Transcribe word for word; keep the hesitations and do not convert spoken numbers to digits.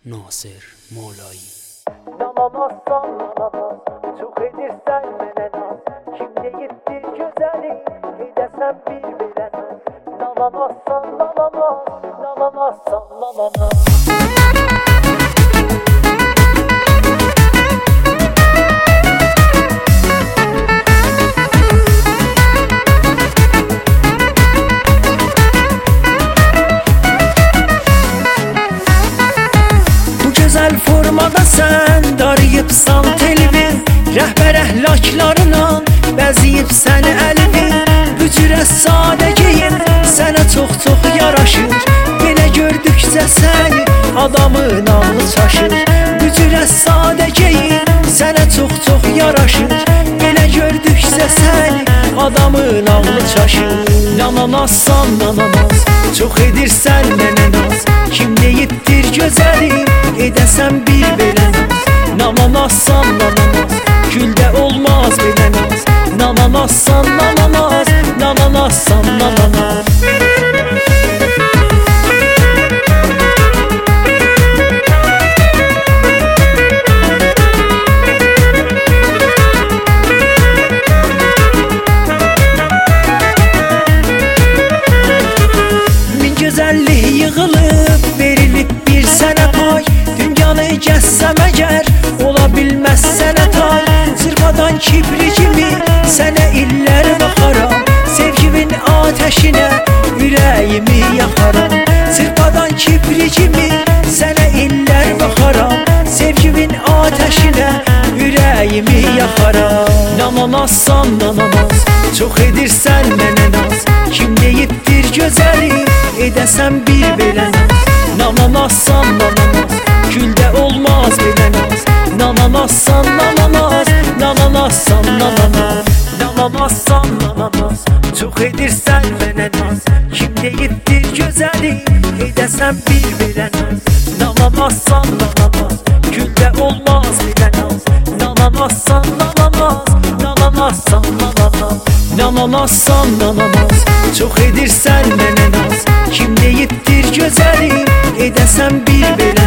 Nasir Molai. Yalamazsan yalamaz, çok edirsen mənə naz. Kimde gittir güzelim, edəsən bir biləmez. Yalamazsan yalamaz, yalamazsan yalamaz. Güzel formada sen darıyıbsan telvi, rəhbər əhlaklarına bəziyib səni əlvi. Bu cürə sadə geyim sənə çox-çox yaraşır. Belə gördükcə səni adamın ağlı çaşır. Bu cürə sadə geyim sənə çox-çox yaraşır. Belə gördükcə səni adamın ağlı çaşır. Nananazsan nananaz, çox edirsən mənə naz. Kim deyibdir gözəlim, edəsən bir belə naz. Nananazsan nananaz, güldə olmaz belə naz. Nananazsan nananaz, nananazsan nananaz. Min gözəllik yığılıb, verilib bir sənə pay. Dünyanı gəzsəm əgər, ola bilməz sənə tay. Zırpadan kibri kimi sənə illər baxaram. Sevgimin ateşinə ürəyimi yaxaram. Zırpadan kibri kimi sənə illər baxaram. Sevgimin ateşinə ürəyimi yaxaram. Nananazsan nananaz, çox edirsən mənə naz. Kim deyibdir gözəlim, edəsən bir belə naz. Nananazsan nananaz, güldə olmaz belə naz. Nananazsan nananaz, nananazsan nananaz. Nananazsan nananaz, çox edirsən mənə naz. Kim deyibdir gözəlim, edəsən bir belə naz. Nananazsan nananaz, güldə olmaz belə naz. Nananazsan nananaz, nananazsan nananaz. Nananazsan nananaz, çox edirsən mənə naz. Kim deyibdir gözəlim, edəsən bir belə